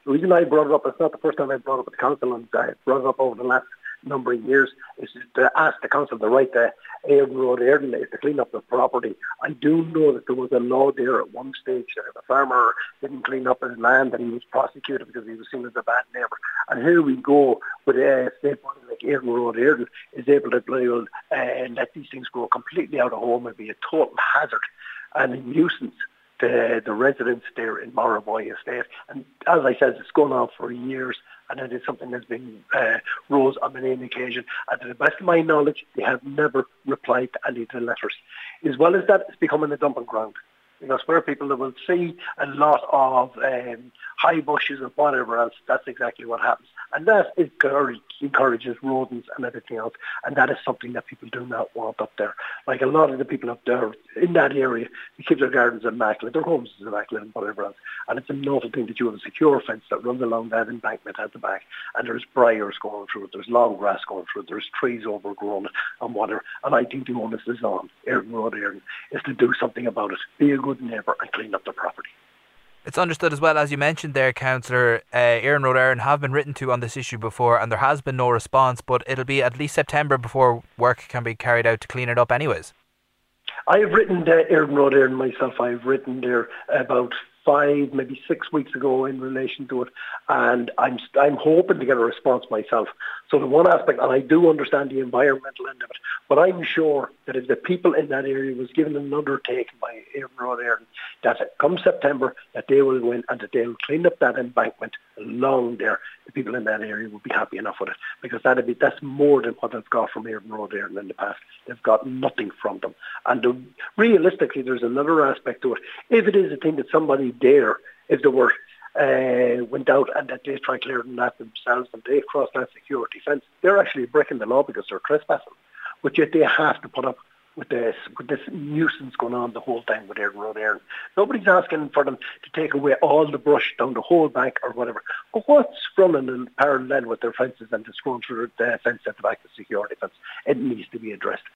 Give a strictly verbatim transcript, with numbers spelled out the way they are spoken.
The reason I brought it up, it's not the first time I brought it up at the council, and I brought it up over the last number of years, is to ask the council the right to Éireann Road, Éireann, is to clean up the property. I do know that there was a law there at one stage that if a farmer didn't clean up his land, and he was prosecuted because he was seen as a bad neighbour. And here we go with a state body like Éireann Road, Éireann is able to uh, let these things grow completely out of home and be a total hazard and a nuisance to the residents there in Morroboy Estate. And as I said, it's going on for years, and it is something that's been uh, rose on many an occasion. And to the best of my knowledge, they have never replied to any of the letters. As well as that, it's becoming a dumping ground. Because where people will see a lot of um, high bushes and whatever else, that's exactly what happens. And that encourage, encourages rodents and everything else. And that is something that people do not want up there. Like a lot of the people up there in that area, they keep their gardens immaculate, their homes is immaculate and whatever else. And it's an awful thing that you have a secure fence that runs along that embankment at the back. And there's briars going through it, there's long grass going through it, there's trees overgrown and whatever. And I think the onus is on Éireann Road, Éireann, is to do something about it. Be a good neighbour and clean up the property. It's understood as well, as you mentioned there, Councillor, uh, Éireann Road, Éireann have been written to on this issue before, and there has been no response, but it'll be at least September before work can be carried out to clean it up anyways. I've written uh, Éireann Road, Éireann myself. I've written there about five, maybe six weeks ago in relation to it, and I'm I'm hoping to get a response myself. So the one aspect, and I do understand the environmental end of it, but I'm sure that if the people in that area was given an undertaking by Éireann Road, Éireann, that come September, that they will go in and that they'll clean up that embankment along there, the people in that area will be happy enough with it, because that'd be that's more than what they've got from Éireann Road, Éireann in the past. They've got nothing from them. And the, realistically, there's another aspect to it. If it is a thing that somebody there, if they were uh, went out and that they try clearing that themselves and they cross that security fence, they're actually breaking the law because they're trespassing. But yet they have to put up with this with this nuisance going on the whole time with Éireann Road, Éireann. Nobody's asking for them to take away all the brush down the whole bank or whatever. But what's running in parallel with their fences and just going through the fence at the back, the security fence? It needs to be addressed.